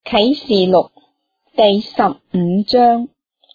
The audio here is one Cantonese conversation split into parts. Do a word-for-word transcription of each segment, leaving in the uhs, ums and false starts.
啟示錄第十五章。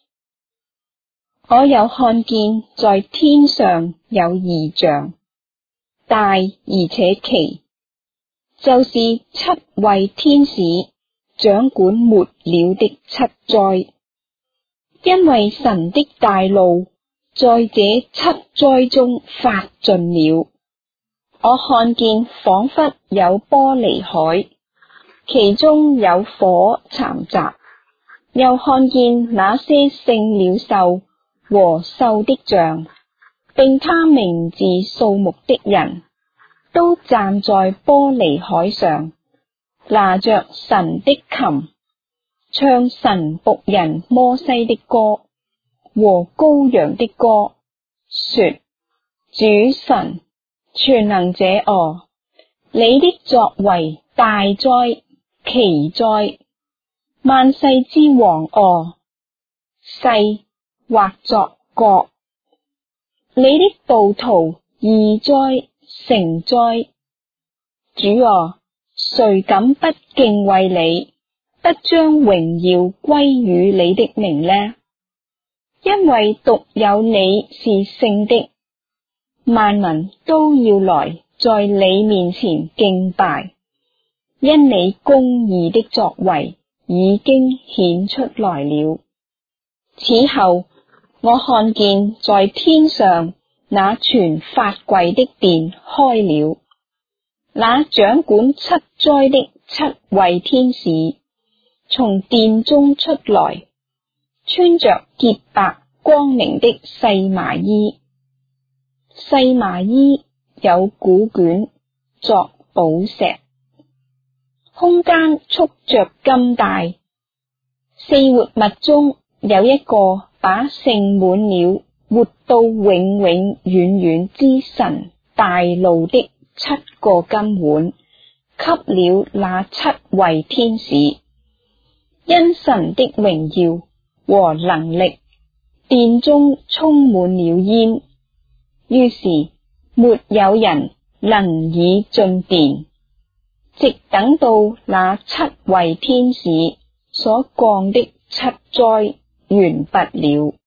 我又看見在天上有異象，大而且奇，就是七位天使掌管末了的七災，因為神的大怒在這七災中發盡了。我看見仿佛有玻璃海，其中有火摻雜，又看見那些勝了獸和獸的像，並他名字數目的人，都站在玻璃海上，拿着神的琴，唱神僕人摩西的歌和羔羊的歌，說：主神全能者哦，你的作為大哉，奇哉！萬世之王哦，世或作國，你的道途義哉，誠哉！主哦，誰敢不敬畏你，不將榮耀歸於你的名呢？因為獨有你是聖的，萬民都要來在你面前敬拜，因你公義的作為已經顯出來了。此後，我看見在天上那全法櫃的殿開了，那掌管七災的七位天使從殿中出來，穿着潔白光明的細麻衣，細麻衣有古卷作寶石，空間束着金帶。四活物中有一個把盛滿了活到永永遠遠之神大怒的七個金碗，給了那七位天使。因神的榮耀和能力，殿中充滿了煙，於是沒有人能以進殿，直等到那七位天使所降的七災完畢了。